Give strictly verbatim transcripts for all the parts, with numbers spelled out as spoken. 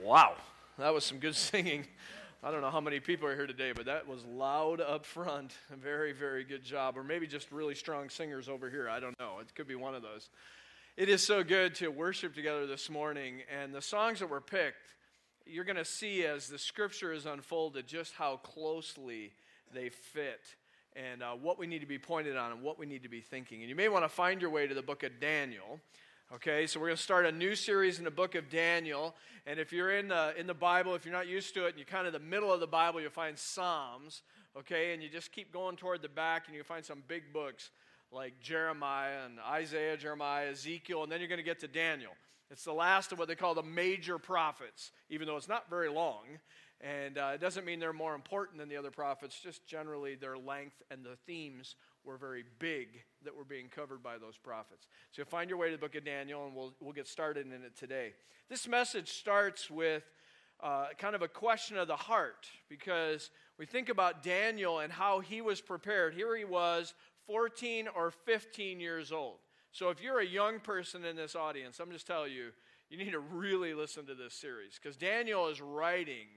Wow, that was some good singing. I don't know how many people are here today, but that was loud up front. A very, very good job. Or maybe just really strong singers over here. I don't know. It could be one of those. It is so good to worship together this morning. And the songs that were picked, you're going to see as the scripture is unfolded just how closely they fit and uh, what we need to be pointed on and what we need to be thinking. And you may want to find your way to the book of Daniel. Okay, so we're going to start a new series in the book of Daniel, and if you're in the in the Bible, if you're not used to it, and you're kind of the middle of the Bible, you'll find Psalms, okay, and you just keep going toward the back, and you'll find some big books like Jeremiah and Isaiah, Jeremiah, Ezekiel, and then you're going to get to Daniel. It's the last of what they call the major prophets, even though it's not very long, and uh, it doesn't mean they're more important than the other prophets, just generally their length and the themes were very big that were being covered by those prophets. So you'll find your way to the book of Daniel, and we'll we'll get started in it today. This message starts with uh, kind of a question of the heart, because we think about Daniel and how he was prepared. Here he was, fourteen or fifteen years old. So if you're a young person in this audience, I'm just telling you, you need to really listen to this series, because Daniel is writing,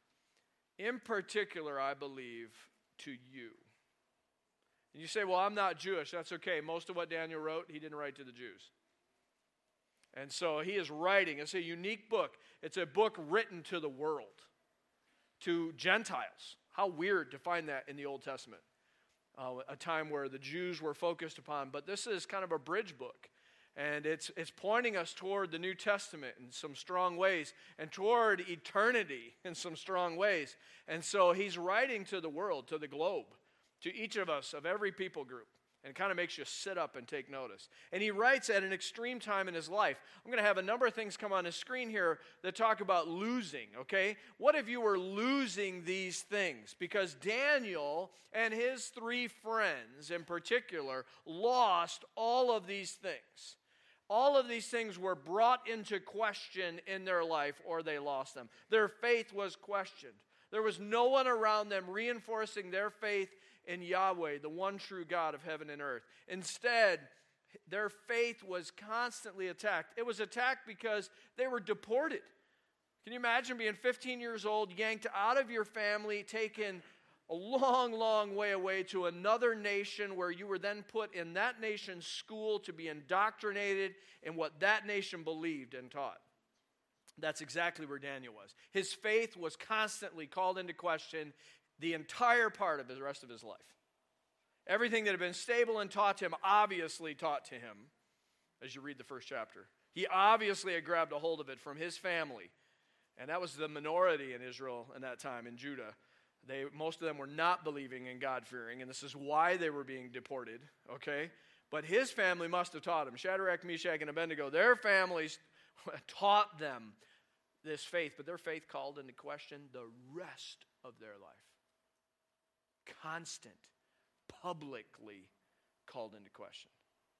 in particular, I believe, to you. And you say, well, I'm not Jewish. That's okay. Most of what Daniel wrote, he didn't write to the Jews. And so he is writing. It's a unique book. It's a book written to the world, to Gentiles. How weird to find that in the Old Testament, uh, a time where the Jews were focused upon. But this is kind of a bridge book. And it's it's pointing us toward the New Testament in some strong ways, and toward eternity in some strong ways. And so he's writing to the world, to the globe, to each of us, of every people group. And it kind of makes you sit up and take notice. And he writes at an extreme time in his life. I'm going to have a number of things come on the screen here that talk about losing, okay? What if you were losing these things? Because Daniel and his three friends in particular lost all of these things. All of these things were brought into question in their life, or they lost them. Their faith was questioned. There was no one around them reinforcing their faith in Yahweh, the one true God of heaven and earth. Instead, their faith was constantly attacked. It was attacked because they were deported. Can you imagine being fifteen years old, yanked out of your family, taken a long, long way away to another nation where you were then put in that nation's school to be indoctrinated in what that nation believed and taught? That's exactly where Daniel was. His faith was constantly called into question the entire part of the rest of his life. Everything that had been stable and taught to him, obviously taught to him, as you read the first chapter. He obviously had grabbed a hold of it from his family. And that was the minority in Israel in that time, in Judah. They, most of them were not believing in God-fearing, and this is why they were being deported, okay? But his family must have taught him. Shadrach, Meshach, and Abednego, their families taught them this faith, but their faith called into question the rest of their life. Constant, publicly called into question.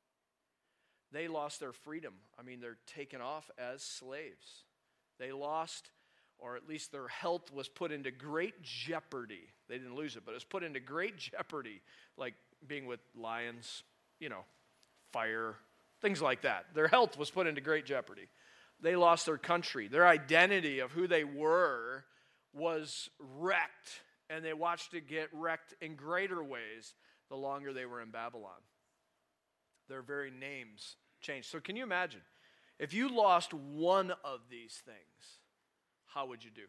They lost their freedom. I mean, they're taken off as slaves. They lost, or at least their health was put into great jeopardy. They didn't lose it, but it was put into great jeopardy, like being with lions, you know, fire, things like that. Their health was put into great jeopardy. They lost their country. Their identity of who they were was wrecked, and they watched it get wrecked in greater ways the longer they were in Babylon. Their very names changed. So can you imagine? If you lost one of these things, how would you do?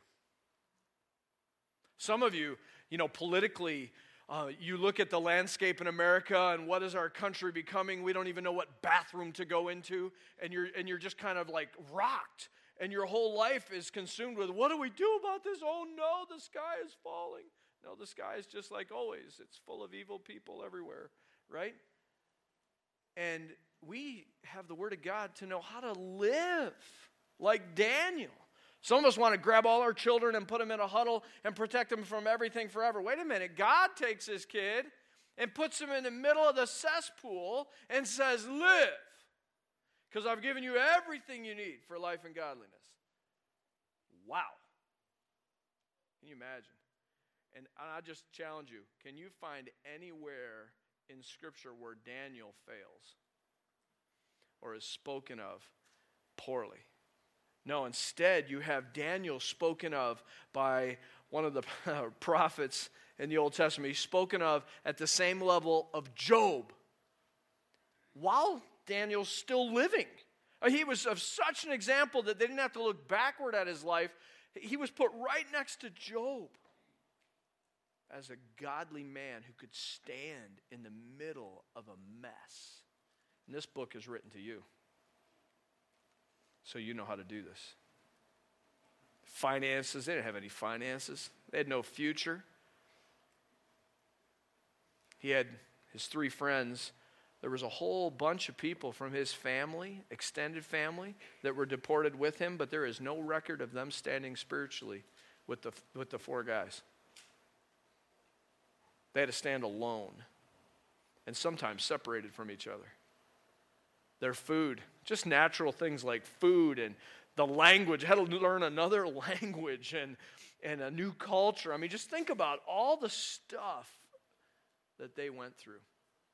Some of you, you know, politically, uh, you look at the landscape in America and what is our country becoming? We don't even know what bathroom to go into, and you're and you're just kind of like rocked, and your whole life is consumed with, what do we do about this? Oh no, the sky is falling. No, the sky is just like always. It's full of evil people everywhere, right? And we have the Word of God to know how to live like Daniel. Some of us want to grab all our children and put them in a huddle and protect them from everything forever. Wait a minute. God takes his kid and puts him in the middle of the cesspool and says, live, because I've given you everything you need for life and godliness. Wow. Can you imagine? And I just challenge you, can you find anywhere in Scripture where Daniel fails or is spoken of poorly? No, instead you have Daniel spoken of by one of the prophets in the Old Testament. He's spoken of at the same level of Job while Daniel's still living. He was of such an example that they didn't have to look backward at his life. He was put right next to Job as a godly man who could stand in the middle of a mess. And this book is written to you, so you know how to do this. Finances, they didn't have any finances. They had no future. He had his three friends. There was a whole bunch of people from his family, extended family, that were deported with him, but there is no record of them standing spiritually with the, with the four guys. They had to stand alone and sometimes separated from each other. Their food, just natural things like food and the language, had to learn another language and, and a new culture. I mean, just think about all the stuff that they went through.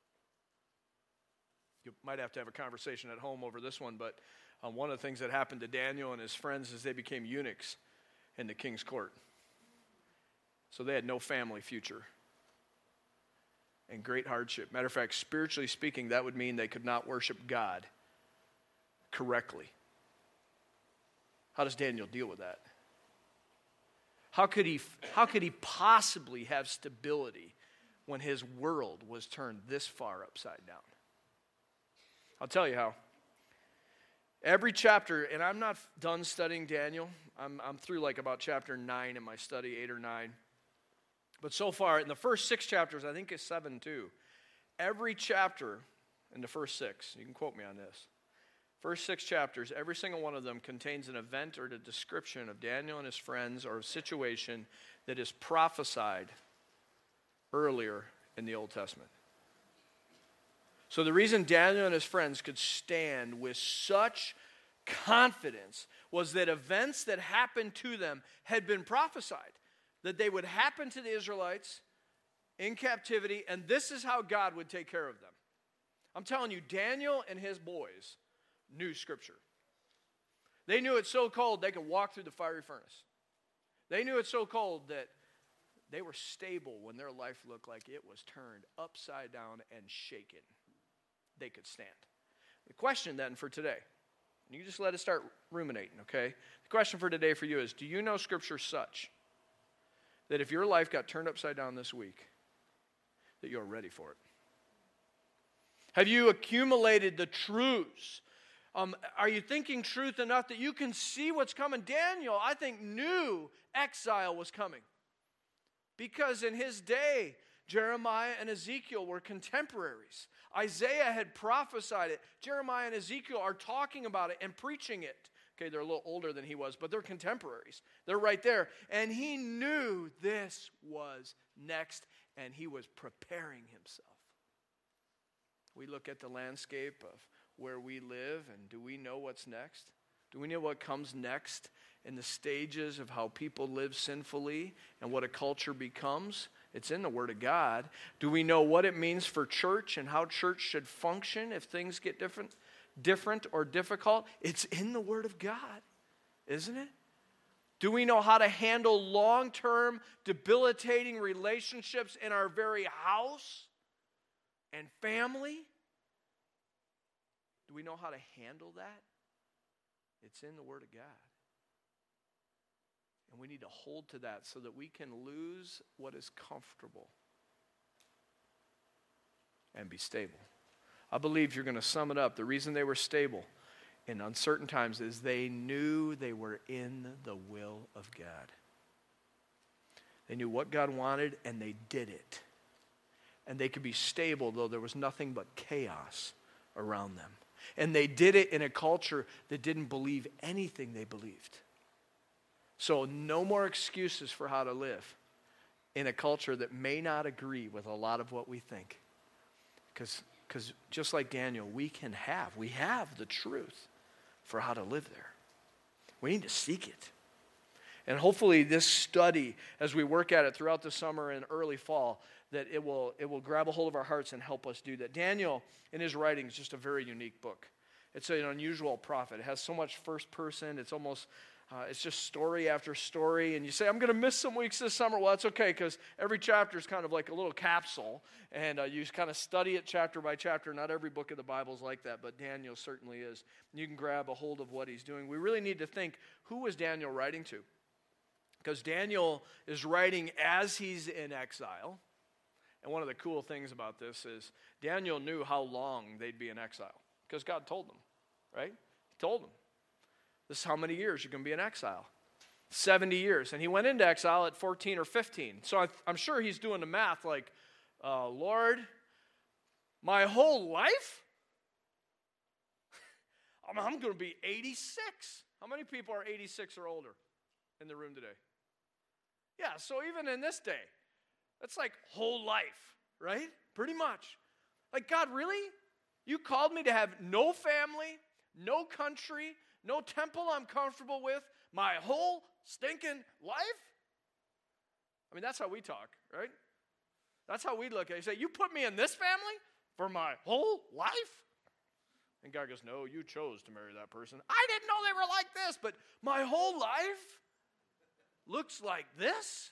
You might have to have a conversation at home over this one, but um, one of the things that happened to Daniel and his friends is they became eunuchs in the king's court. So they had no family future and great hardship. Matter of fact, spiritually speaking, that would mean they could not worship God correctly. How does Daniel deal with that? How could he, how could he possibly have stability when his world was turned this far upside down? I'll tell you how. Every chapter, and I'm not done studying Daniel. I'm, I'm through like about chapter nine in my study, eight or nine. But so far, in the first six chapters, I think it's seven too. Every chapter in the first six, you can quote me on this. First six chapters, every single one of them contains an event or a description of Daniel and his friends or a situation that is prophesied earlier in the Old Testament. So the reason Daniel and his friends could stand with such confidence was that events that happened to them had been prophesied, that they would happen to the Israelites in captivity, and this is how God would take care of them. I'm telling you, Daniel and his boys knew Scripture. They knew it's so cold they could walk through the fiery furnace. They knew it's so cold that they were stable when their life looked like it was turned upside down and shaken. They could stand. The question then for today, and you just let it start ruminating, okay? The question for today for you is, do you know Scripture such that if your life got turned upside down this week, that you're ready for it? Have you accumulated the truths? Um, are you thinking truth enough that you can see what's coming? Daniel, I think, knew exile was coming. Because in his day, Jeremiah and Ezekiel were contemporaries. Isaiah had prophesied it. Jeremiah and Ezekiel are talking about it and preaching it. Okay, they're a little older than he was, but they're contemporaries. They're right there. And he knew this was next, and he was preparing himself. We look at the landscape of where we live, and do we know what's next? Do we know what comes next in the stages of how people live sinfully and what a culture becomes? It's in the Word of God. Do we know what it means for church and how church should function if things get different, different or difficult? It's in the Word of God, isn't it? Do we know how to handle long-term, debilitating relationships in our very house and family? Do we know how to handle that? It's in the Word of God. And we need to hold to that so that we can lose what is comfortable and be stable. I believe you're going to sum it up. The reason they were stable in uncertain times is they knew they were in the will of God. They knew what God wanted and they did it. And they could be stable though there was nothing but chaos around them. And they did it in a culture that didn't believe anything they believed. So no more excuses for how to live in a culture that may not agree with a lot of what we think. Because because just like Daniel, we can have, we have the truth for how to live there. We need to seek it. And hopefully this study, as we work at it throughout the summer and early fall, that it will, it will grab a hold of our hearts and help us do that. Daniel, in his writing, is just a very unique book. It's an unusual prophet. It has so much first person. It's almost, uh, it's just story after story. And you say, I'm going to miss some weeks this summer. Well, that's okay, because every chapter is kind of like a little capsule. And uh, you just kind of study it chapter by chapter. Not every book of the Bible is like that, but Daniel certainly is. And you can grab a hold of what he's doing. We really need to think, who was Daniel writing to? Because Daniel is writing as he's in exile. And one of the cool things about this is Daniel knew how long they'd be in exile. Because God told them, right? He told them, this is how many years you're going to be in exile. seventy years. And he went into exile at fourteen or fifteen. So I, I'm sure he's doing the math like, uh, Lord, my whole life? I'm, I'm going to be eighty-six. How many people are eighty-six or older in the room today? Yeah, so even in this day, that's like whole life, right? Pretty much. Like, God, really? You called me to have no family, no country, no temple I'm comfortable with, my whole stinking life? I mean, that's how we talk, right? That's how we look at it. You say, you put me in this family for my whole life? And God goes, no, you chose to marry that person. I didn't know they were like this, but my whole life looks like this?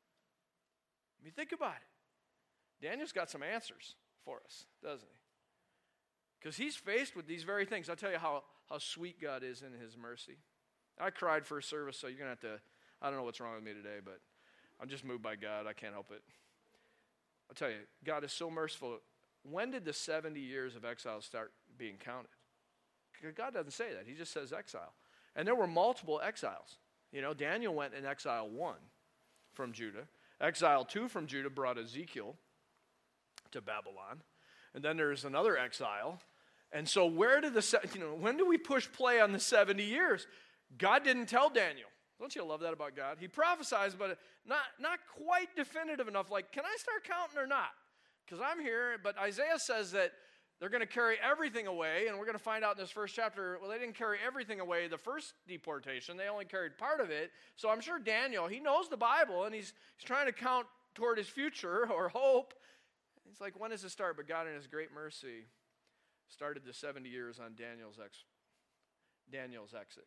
I mean, think about it. Daniel's got some answers for us, doesn't he? Because he's faced with these very things. I'll tell you how, how sweet God is in his mercy. I cried for a service, so you're going to have to, I don't know what's wrong with me today, but I'm just moved by God. I can't help it. I'll tell you, God is so merciful. When did the seventy years of exile start being counted? God doesn't say that. He just says exile. And there were multiple exiles. You know, Daniel went in exile one from Judah. Exile two from Judah brought Ezekiel to Babylon. And then there's another exile. And so where did the, you know, when do we push play on the seventy years? God didn't tell Daniel. Don't you love that about God? He prophesies, but not, not quite definitive enough. Like, can I start counting or not? Because I'm here, but Isaiah says that they're going to carry everything away, and we're going to find out in this first chapter, well, they didn't carry everything away the first deportation. They only carried part of it. So I'm sure Daniel, he knows the Bible, and he's, he's trying to count toward his future or hope. He's like, when does it start? But God in his great mercy started the seventy years on Daniel's, ex- Daniel's exit.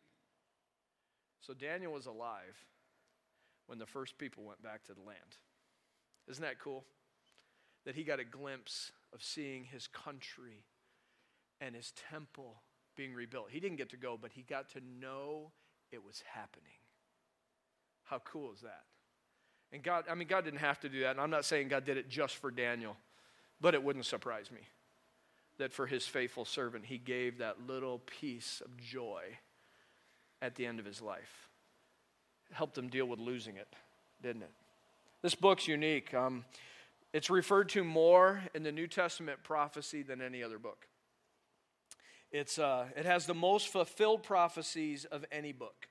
So Daniel was alive when the first people went back to the land. Isn't that cool? That he got a glimpse of seeing his country and his temple being rebuilt. He didn't get to go, but he got to know it was happening. How cool is that? And God, I mean, God didn't have to do that. And I'm not saying God did it just for Daniel, but it wouldn't surprise me that for his faithful servant, he gave that little piece of joy at the end of his life. It helped him deal with losing it, didn't it? This book's unique. Um, It's referred to more in the New Testament prophecy than any other book. It's, uh, it has the most fulfilled prophecies of any book.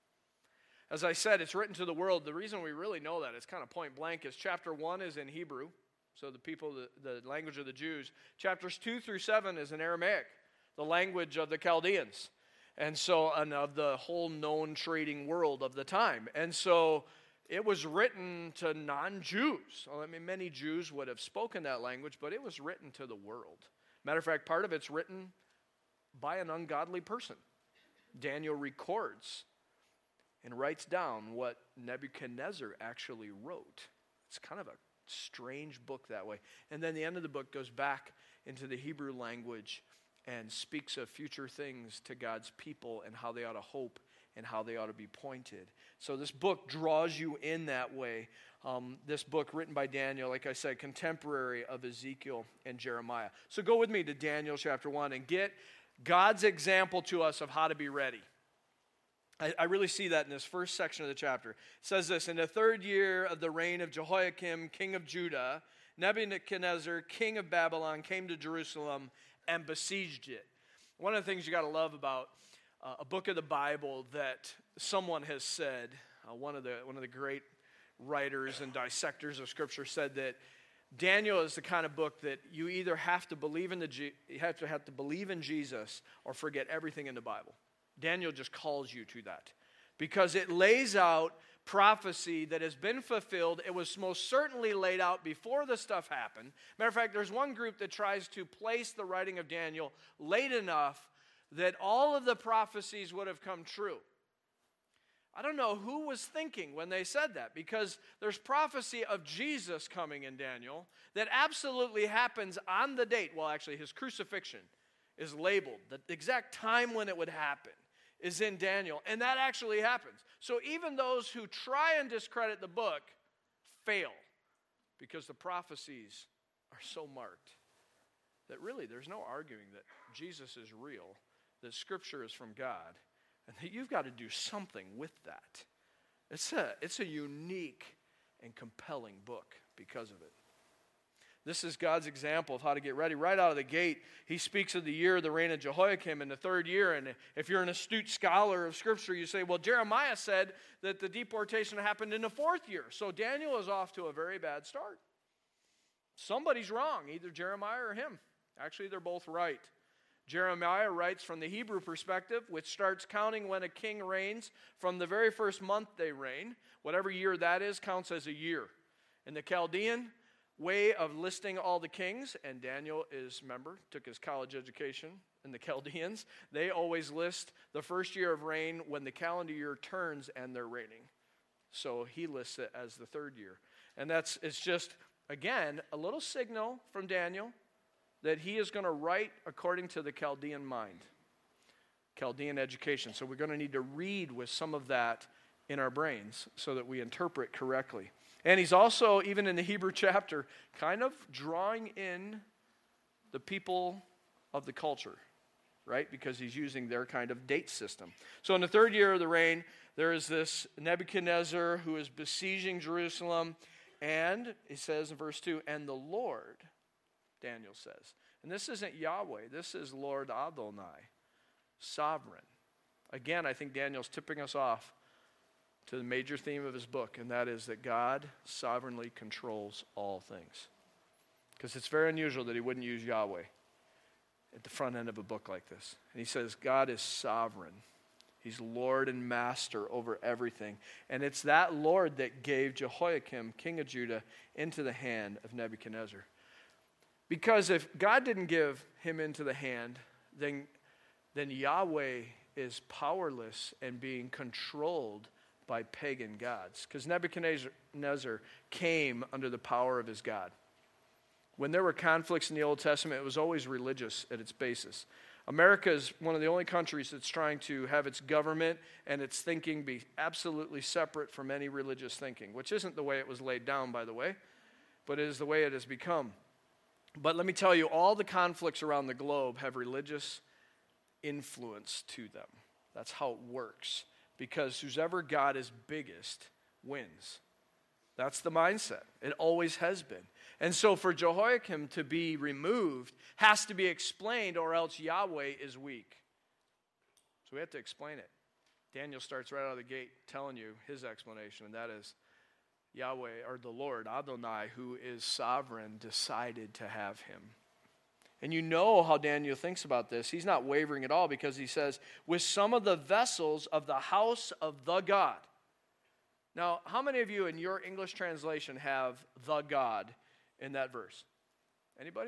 As I said, it's written to the world. The reason we really know that, it's kind of point blank, is chapter one is in Hebrew, so the people, the, the language of the Jews. Chapters two through seven is in Aramaic, the language of the Chaldeans, and so and of the whole known trading world of the time. And so it was written to non-Jews. Well, I mean, many Jews would have spoken that language, but it was written to the world. Matter of fact, part of it's written by an ungodly person. Daniel records and writes down what Nebuchadnezzar actually wrote. It's kind of a strange book that way. And then the end of the book goes back into the Hebrew language and speaks of future things to God's people and how they ought to hope and how they ought to be pointed. So this book draws you in that way. Um, this book written by Daniel, like I said, contemporary of Ezekiel and Jeremiah. So go with me to Daniel chapter one and get God's example to us of how to be ready. I, I really see that in this first section of the chapter. It says this, in the third year of the reign of Jehoiakim, king of Judah, Nebuchadnezzar, king of Babylon, came to Jerusalem and besieged it. One of the things you got to love about uh, a book of the Bible that someone has said, uh, one of the one of the great writers and dissectors of Scripture said that Daniel is the kind of book that you either have to believe in the you have to have to believe in Jesus or forget everything in the Bible. Daniel just calls you to that because it lays out prophecy that has been fulfilled. It was most certainly laid out before the stuff happened. Matter of fact, there's one group that tries to place the writing of Daniel late enough that all of the prophecies would have come true. I don't know who was thinking when they said that, because there's prophecy of Jesus coming in Daniel that absolutely happens on the date. Well, actually, his crucifixion is labeled. The exact time when it would happen is in Daniel, and that actually happens. So even those who try and discredit the book fail, because the prophecies are so marked that really there's no arguing that Jesus is real, that Scripture is from God, and that you've got to do something with that. It's a, it's a unique and compelling book because of it. This is God's example of how to get ready. Right out of the gate, he speaks of the year of the reign of Jehoiakim in the third year. And if you're an astute scholar of Scripture, you say, well, Jeremiah said that the deportation happened in the fourth year. So Daniel is off to a very bad start. Somebody's wrong, either Jeremiah or him. Actually, they're both right. Jeremiah writes from the Hebrew perspective, which starts counting when a king reigns from the very first month they reign. Whatever year that is counts as a year. In the Chaldean way of listing all the kings, and Daniel is, remember, took his college education in the Chaldeans, they always list the first year of reign when the calendar year turns and they're reigning. So he lists it as the third year. And that's, it's just, again, a little signal from Daniel that he is going to write according to the Chaldean mind, Chaldean education. So we're going to need to read with some of that in our brains so that we interpret correctly. And he's also, even in the Hebrew chapter, kind of drawing in the people of the culture, right? Because he's using their kind of date system. So in the third year of the reign, there is this Nebuchadnezzar who is besieging Jerusalem. And he says in verse two, and the Lord, Daniel says, and this isn't Yahweh, this is Lord Adonai, sovereign. Again, I think Daniel's tipping us off to the major theme of his book, and that is that God sovereignly controls all things. Because it's very unusual that he wouldn't use Yahweh at the front end of a book like this. And he says God is sovereign. He's Lord and master over everything. And it's that Lord that gave Jehoiakim, king of Judah, into the hand of Nebuchadnezzar. Because if God didn't give him into the hand, then, then Yahweh is powerless and being controlled by pagan gods. Because Nebuchadnezzar came under the power of his God. When there were conflicts in the Old Testament, it was always religious at its basis. America is one of the only countries that's trying to have its government and its thinking be absolutely separate from any religious thinking, which isn't the way it was laid down, by the way, but it is the way it has become. But let me tell you, all the conflicts around the globe have religious influence to them. That's how it works. Because whoever God is biggest wins. That's the mindset. It always has been. And so for Jehoiakim to be removed has to be explained, or else Yahweh is weak. So we have to explain it. Daniel starts right out of the gate telling you his explanation, and that is Yahweh, or the Lord, Adonai, who is sovereign, decided to have him. And you know how Daniel thinks about this. He's not wavering at all, because he says, with some of the vessels of the house of the God. Now, how many of you in your English translation have the God in that verse? Anybody?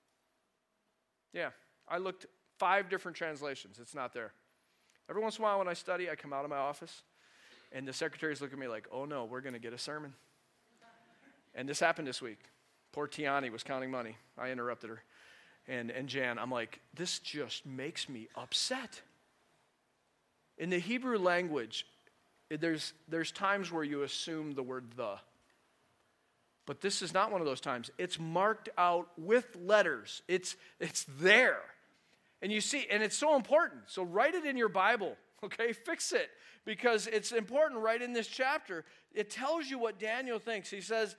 Yeah, I looked five different translations. It's not there. Every once in a while when I study, I come out of my office, and the secretaries look at me like, oh no, we're going to get a sermon. And this happened this week. Poor Tiani was counting money. I interrupted her. And, and Jan, I'm like, this just makes me upset. In the Hebrew language, there's, there's times where you assume the word the. But this is not one of those times. It's marked out with letters. It's, it's there. And you see, and it's so important. So write it in your Bible, okay? Fix it, because it's important right in this chapter. It tells you what Daniel thinks. He says,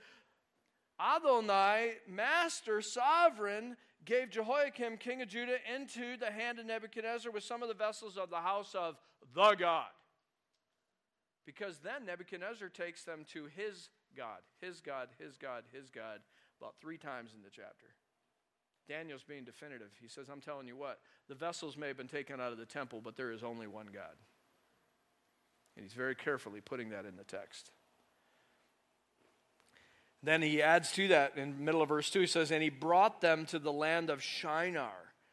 Adonai, master, sovereign, gave Jehoiakim, king of Judah, into the hand of Nebuchadnezzar with some of the vessels of the house of the God. Because then Nebuchadnezzar takes them to his God, his God, his God, his God, about three times in the chapter. Daniel's being definitive. He says, I'm telling you what, the vessels may have been taken out of the temple, but there is only one God. And he's very carefully putting that in the text. Then he adds to that in the middle of verse two, he says, and he brought them to the land of Shinar.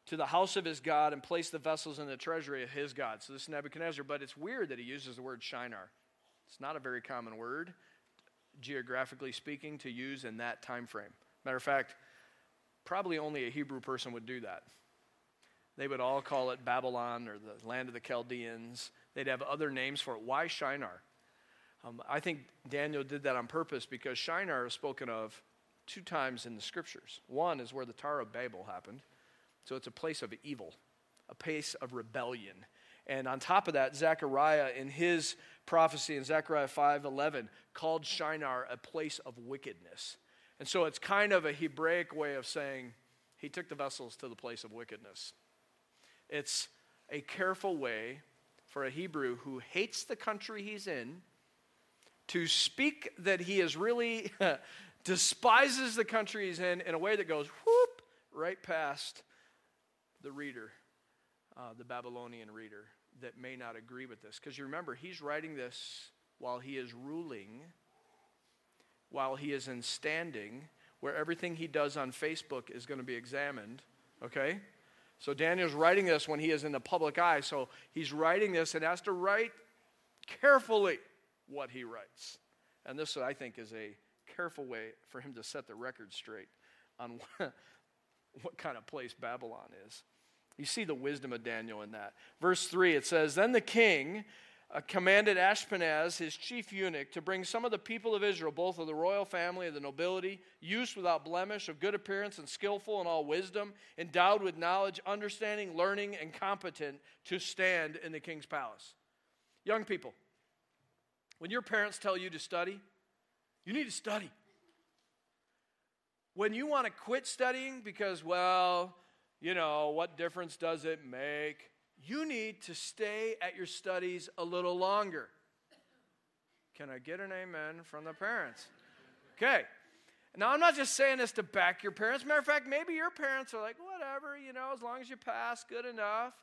to the house of his God and place the vessels in the treasury of his God. So this is Nebuchadnezzar, but it's weird that he uses the word Shinar. It's not a very common word, geographically speaking, to use in that time frame. Matter of fact, probably only a Hebrew person would do that. They would all call it Babylon or the land of the Chaldeans. They'd have other names for it. Why Shinar? Um, I think Daniel did that on purpose because Shinar is spoken of two times in the scriptures. One is where the Tower of Babel happened. So it's a place of evil, a place of rebellion. And on top of that, Zechariah in his prophecy in Zechariah five eleven called Shinar a place of wickedness. And so it's kind of a Hebraic way of saying he took the vessels to the place of wickedness. It's a careful way for a Hebrew who hates the country he's in to speak that he is really despises the country he's in in a way that goes whoop right past the reader, uh, the Babylonian reader that may not agree with this. Because you remember, he's writing this while he is ruling, while he is in standing, where everything he does on Facebook is going to be examined, okay? So Daniel's writing this when he is in the public eye, so he's writing this and has to write carefully what he writes. And this, I think, is a careful way for him to set the record straight on what, what kind of place Babylon is. You see the wisdom of Daniel in that. Verse three, it says, Then the king uh, commanded Ashpenaz, his chief eunuch, to bring some of the people of Israel, both of the royal family and the nobility, youths without blemish, of good appearance and skillful in all wisdom, endowed with knowledge, understanding, learning, and competent to stand in the king's palace. Young people, when your parents tell you to study, you need to study. When you want to quit studying because, well, you know, what difference does it make? You need to stay at your studies a little longer. Can I get an amen from the parents? Okay. Now, I'm not just saying this to back your parents. Matter of fact, maybe your parents are like, whatever, you know, as long as you pass, good enough.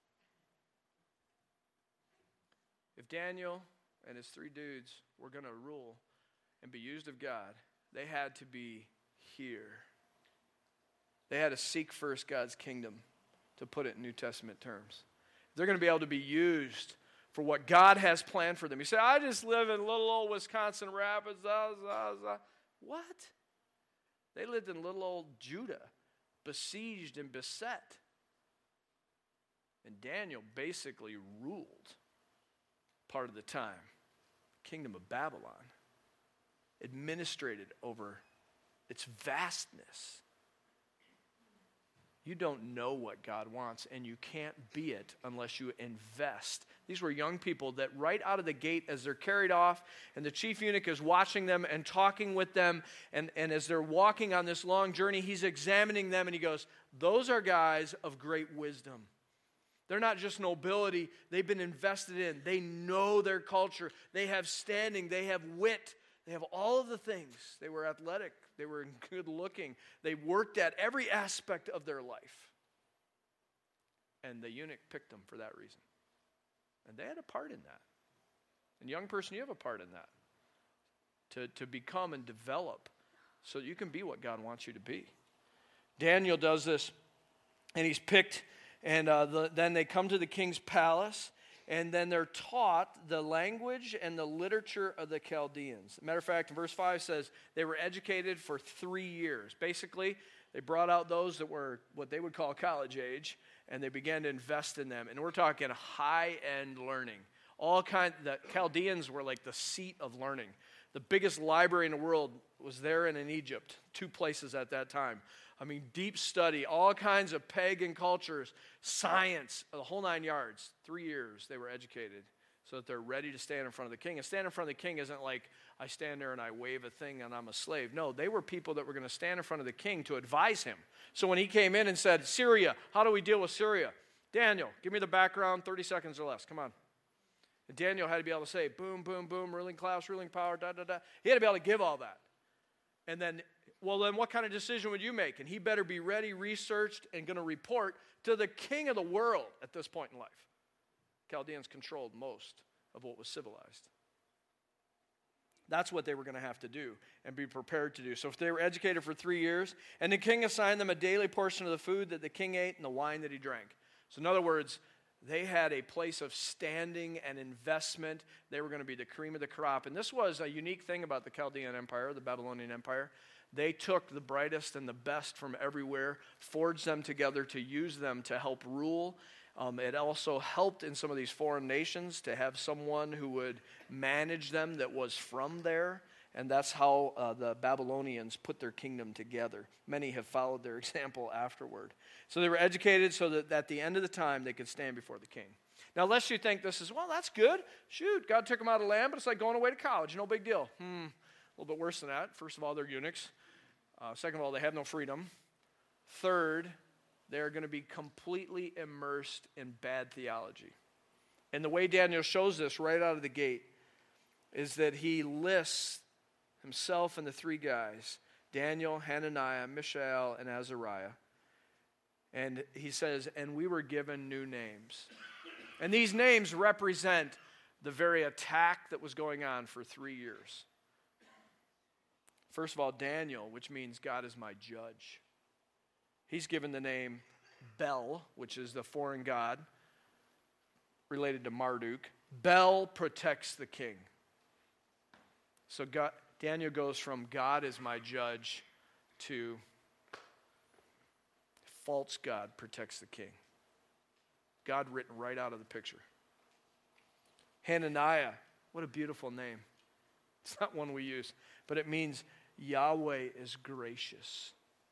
If Daniel and his three dudes were going to rule and be used of God, they had to be here. They had to seek first God's kingdom, to put it in New Testament terms. They're going to be able to be used for what God has planned for them. You say, I just live in little old Wisconsin Rapids. Blah, blah, blah. What? They lived in little old Judah, besieged and beset. And Daniel basically ruled part of the time. Kingdom of Babylon, administrated over its vastness. You don't know what God wants, and you can't be it unless you invest. These were young people that right out of the gate, as they're carried off, and the chief eunuch is watching them and talking with them, and, and as they're walking on this long journey, he's examining them, and he goes, those are guys of great wisdom. They're not just nobility. They've been invested in. They know their culture. They have standing. They have wit. They have all of the things. They were athletic. They were good looking. They worked at every aspect of their life. And the eunuch picked them for that reason. And they had a part in that. And young person, you have a part in that. To, to become and develop so that you can be what God wants you to be. Daniel does this, and he's picked. And uh, the, then they come to the king's palace, and then they're taught the language and the literature of the Chaldeans. Matter of fact, verse five says they were educated for three years. Basically, they brought out those that were what they would call college age, and they began to invest in them. And we're talking high-end learning. All kind. The Chaldeans were like the seat of learning. The biggest library in the world was there and in Egypt, two places at that time. I mean, deep study, all kinds of pagan cultures, science, the whole nine yards. Three years they were educated so that they're ready to stand in front of the king. And stand in front of the king isn't like I stand there and I wave a thing and I'm a slave. No, they were people that were going to stand in front of the king to advise him. So when he came in and said, Syria, how do we deal with Syria? Daniel, give me the background, thirty seconds or less. Come on. And Daniel had to be able to say, boom, boom, boom, ruling class, ruling power, da, da, da. He had to be able to give all that. And then, well, then what kind of decision would you make? And he better be ready, researched, and going to report to the king of the world at this point in life. Chaldeans controlled most of what was civilized. That's what they were going to have to do and be prepared to do. So if they were educated for three years, and the king assigned them a daily portion of the food that the king ate and the wine that he drank. So in other words, they had a place of standing and investment. They were going to be the cream of the crop. And this was a unique thing about the Chaldean Empire, the Babylonian Empire. They took the brightest and the best from everywhere, forged them together to use them to help rule. Um, it also helped in some of these foreign nations to have someone who would manage them that was from there. And that's how uh, the Babylonians put their kingdom together. Many have followed their example afterward. So they were educated so that at the end of the time they could stand before the king. Now, lest you think this is, well, that's good. Shoot, God took them out of the land, but it's like going away to college. No big deal. Hmm, a little bit worse than that. First of all, they're eunuchs. Uh, second of all, they have no freedom. Third, they're going to be completely immersed in bad theology. And the way Daniel shows this right out of the gate is that he lists himself and the three guys, Daniel, Hananiah, Mishael, and Azariah. And he says, and we were given new names. And these names represent the very attack that was going on for three years. First of all, Daniel, which means God is my judge. He's given the name Bel, which is the foreign god related to Marduk. Bel protects the king. So God, Daniel goes from God is my judge to false God protects the king. God written right out of the picture. Hananiah, what a beautiful name. It's not one we use, but it means Yahweh is gracious.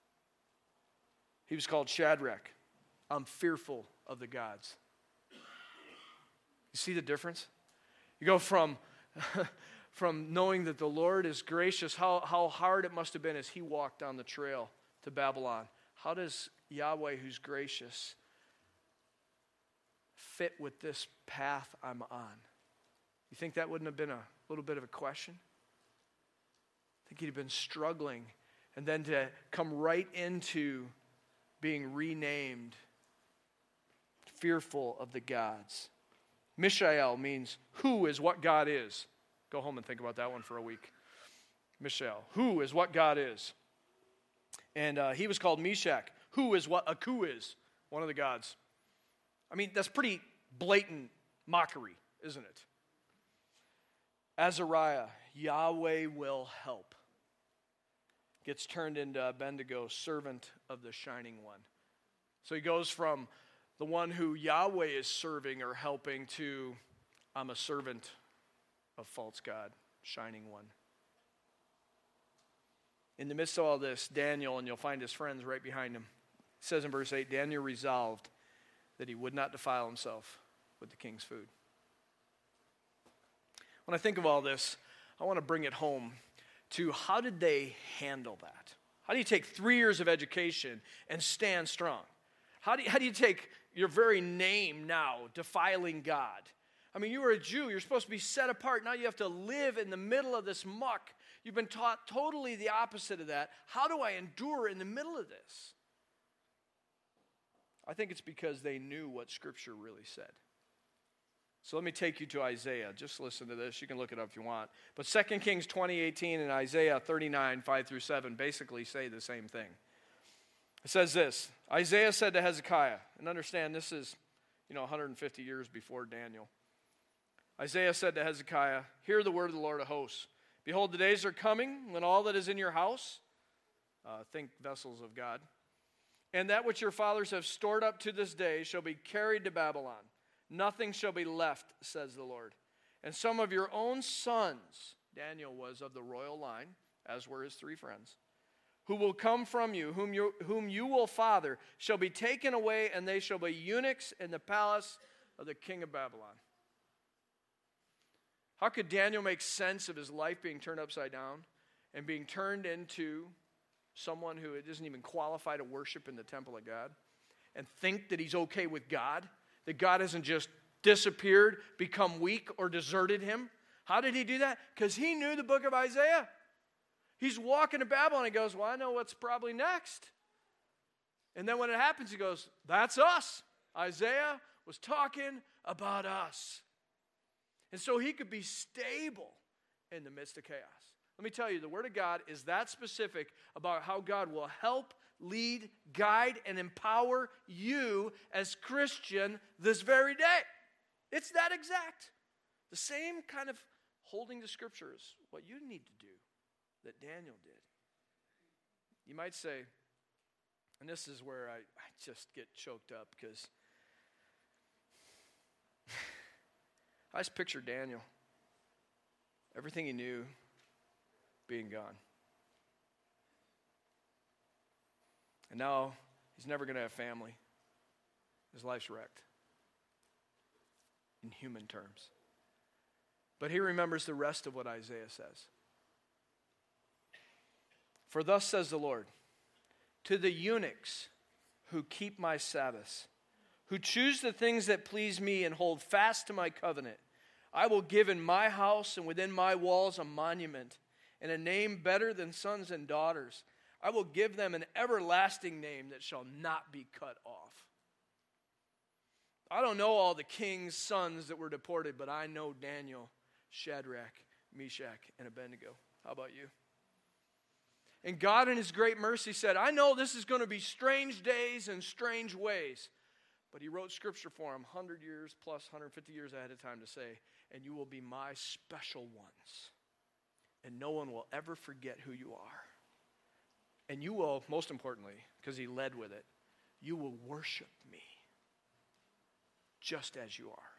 He was called Shadrach. I'm fearful of the gods. You see the difference? You go from, from knowing that the Lord is gracious, how, how hard it must have been as he walked down the trail to Babylon. How does Yahweh, who's gracious, fit with this path I'm on? You think that wouldn't have been a little bit of a question? I think he'd have been struggling. And then to come right into being renamed fearful of the gods. Mishael means who is what God is. Go home and think about that one for a week. Mishael, who is what God is. And uh, he was called Meshach, who is what Aku is, one of the gods. I mean, that's pretty blatant mockery, isn't it? Azariah, Yahweh will help, gets turned into Abednego, servant of the Shining One. So he goes from the one who Yahweh is serving or helping to, I'm a servant of false God, Shining One. In the midst of all this, Daniel, and you'll find his friends right behind him, it says in verse eight, Daniel resolved that he would not defile himself with the king's food. When I think of all this, I want to bring it home to how did they handle that? How do you take three years of education and stand strong? How do you, how do you take your very name now, defiling God? I mean, you were a Jew. You're supposed to be set apart. Now you have to live in the middle of this muck. You've been taught totally the opposite of that. How do I endure in the middle of this? I think it's because they knew what Scripture really said. So let me take you to Isaiah. Just listen to this. You can look it up if you want. But Second Kings twenty eighteen and Isaiah thirty-nine, five through seven basically say the same thing. It says this, Isaiah said to Hezekiah, and understand this is, you know, one hundred fifty years before Daniel. Isaiah said to Hezekiah, hear the word of the Lord of hosts. Behold, the days are coming when all that is in your house, uh, think vessels of God, and that which your fathers have stored up to this day shall be carried to Babylon. Nothing shall be left, says the Lord. And some of your own sons, Daniel was of the royal line, as were his three friends, who will come from you, whom you, whom you will father, shall be taken away, and they shall be eunuchs in the palace of the king of Babylon. How could Daniel make sense of his life being turned upside down and being turned into someone who doesn't even qualify to worship in the temple of God and think that he's okay with God? That God hasn't just disappeared, become weak, or deserted him? How did he do that? Because he knew the book of Isaiah. He's walking to Babylon and he goes, well, I know what's probably next. And then when it happens, he goes, that's us. Isaiah was talking about us. And so he could be stable in the midst of chaos. Let me tell you, the Word of God is that specific about how God will help, lead, guide, and empower you as Christian this very day. It's that exact. The same kind of holding to Scripture is what you need to do that Daniel did. You might say, and this is where I, I just get choked up because I just picture Daniel, everything he knew being gone. And now he's never going to have family. His life's wrecked in human terms. But he remembers the rest of what Isaiah says. For thus says the Lord, to the eunuchs who keep my Sabbaths, who choose the things that please me and hold fast to my covenant, I will give in my house and within my walls a monument and a name better than sons and daughters. I will give them an everlasting name that shall not be cut off. I don't know all the king's sons that were deported, but I know Daniel, Shadrach, Meshach, and Abednego. How about you? And God in his great mercy said, I know this is going to be strange days and strange ways. But he wrote scripture for them one hundred years plus one hundred fifty years ahead of time to say, and you will be my special ones. And no one will ever forget who you are. And you will, most importantly, because he led with it, you will worship me just as you are.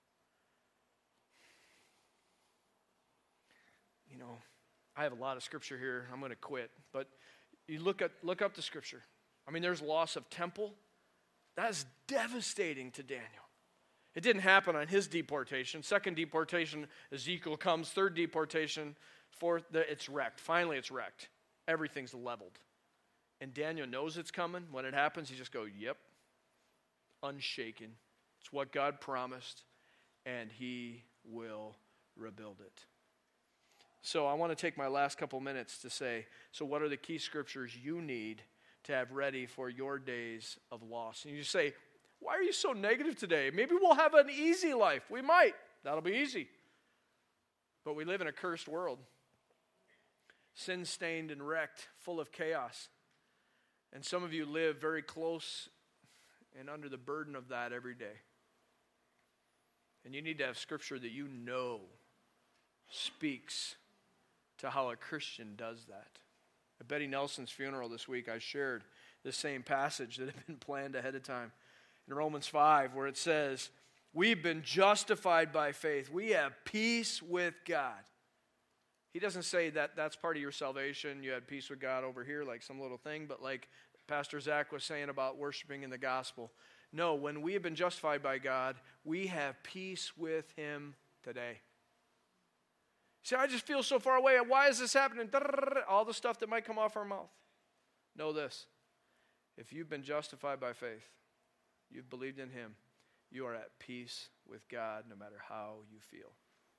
You know, I have a lot of scripture here. I'm going to quit. But you look at look up the scripture. I mean, there's loss of temple. That is devastating to Daniel. It didn't happen on his deportation. Second deportation, Ezekiel comes. Third deportation, fourth, it's wrecked. Finally, it's wrecked. Everything's leveled. And Daniel knows it's coming. When it happens, he just goes, yep, unshaken. It's what God promised, and he will rebuild it. So I want to take my last couple minutes to say, so what are the key scriptures you need to have ready for your days of loss? And you say, why are you so negative today? Maybe we'll have an easy life. We might. That'll be easy. But we live in a cursed world. Sin-stained and wrecked, full of chaos. And some of you live very close and under the burden of that every day. And you need to have scripture that you know speaks to how a Christian does that. At Betty Nelson's funeral this week, I shared the same passage that had been planned ahead of time. In Romans five, where it says, we've been justified by faith. We have peace with God. He doesn't say that that's part of your salvation. You had peace with God over here, like some little thing, but like Pastor Zach was saying about worshiping in the gospel. No, when we have been justified by God, we have peace with him today. See, I just feel so far away. Why is this happening? All the stuff that might come off our mouth. Know this. If you've been justified by faith, you've believed in him, you are at peace with God no matter how you feel.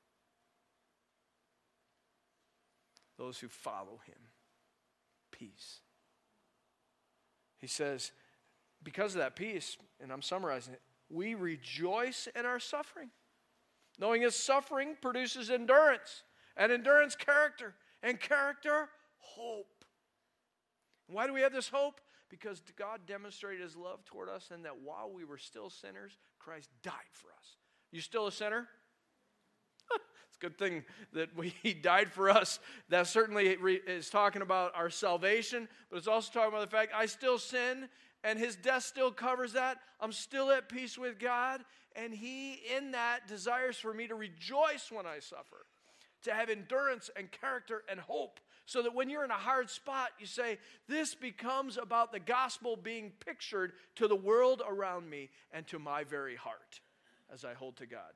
Those who follow him, peace. He says, because of that peace, and I'm summarizing it, we rejoice in our suffering, knowing his suffering produces endurance, and endurance, character, and character, hope. And why do we have this hope? Because God demonstrated his love toward us, and that while we were still sinners, Christ died for us. You still a sinner? It's a good thing that we, he died for us. That certainly is talking about our salvation, but it's also talking about the fact I still sin, and his death still covers that. I'm still at peace with God, and he, in that, desires for me to rejoice when I suffer, to have endurance and character and hope, so that when you're in a hard spot, you say, this becomes about the gospel being pictured to the world around me and to my very heart as I hold to God,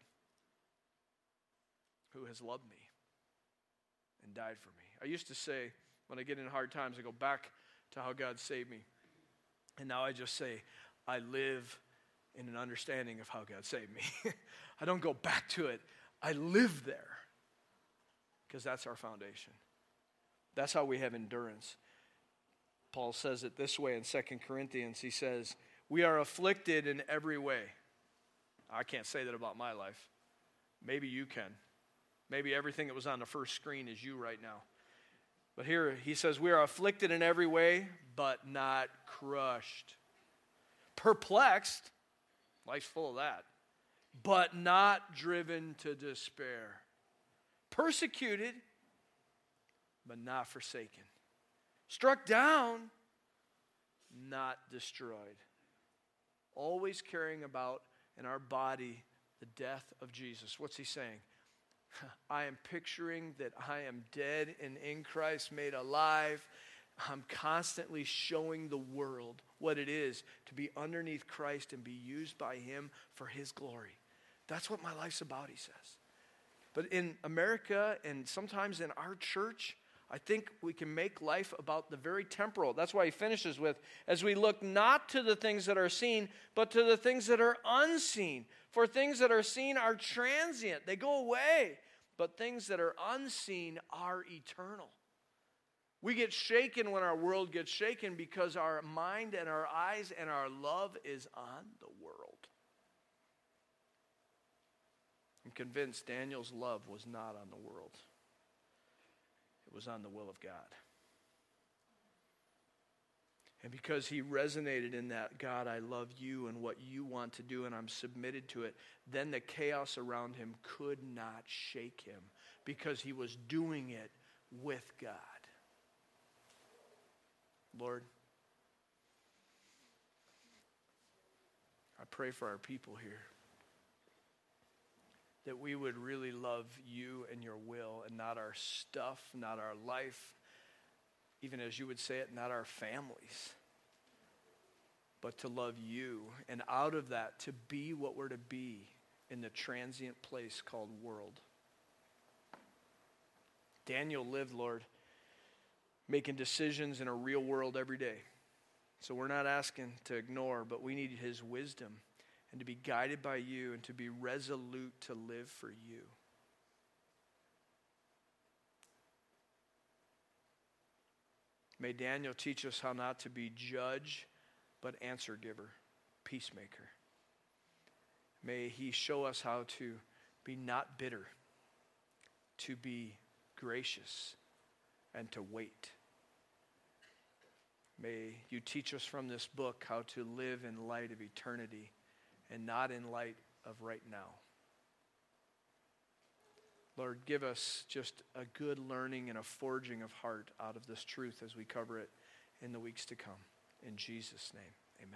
who has loved me and died for me. I used to say, when I get in hard times, I go back to how God saved me. And now I just say, I live in an understanding of how God saved me. I don't go back to it. I live there. Because that's our foundation. That's how we have endurance. Paul says it this way in Second Corinthians. He says, we are afflicted in every way. I can't say that about my life. Maybe you can. Maybe everything that was on the first screen is you right now. But here he says, we are afflicted in every way, but not crushed. Perplexed, life's full of that, but not driven to despair. Persecuted, but not forsaken. Struck down, not destroyed. Always carrying about in our body the death of Jesus. What's he saying? I am picturing that I am dead and in Christ made alive. I'm constantly showing the world what it is to be underneath Christ and be used by him for his glory. That's what my life's about, he says. But in America and sometimes in our church, I think we can make life about the very temporal. That's why he finishes with, as we look not to the things that are seen, but to the things that are unseen. For things that are seen are transient. They go away. But things that are unseen are eternal. We get shaken when our world gets shaken because our mind and our eyes and our love is on the world. I'm convinced Daniel's love was not on the world. It was on the will of God. And because he resonated in that, God, I love you and what you want to do, and I'm submitted to it, then the chaos around him could not shake him because he was doing it with God. Lord, I pray for our people here that we would really love you and your will and not our stuff, not our life, even as you would say it, not our families, but to love you, and out of that to be what we're to be in the transient place called world. Daniel lived, Lord, making decisions in a real world every day. So we're not asking to ignore, but we need his wisdom and to be guided by you and to be resolute to live for you. May Daniel teach us how not to be judge, but answer giver, peacemaker. May he show us how to be not bitter, to be gracious, and to wait. May you teach us from this book how to live in light of eternity and not in light of right now. Lord, give us just a good learning and a forging of heart out of this truth as we cover it in the weeks to come. In Jesus' name.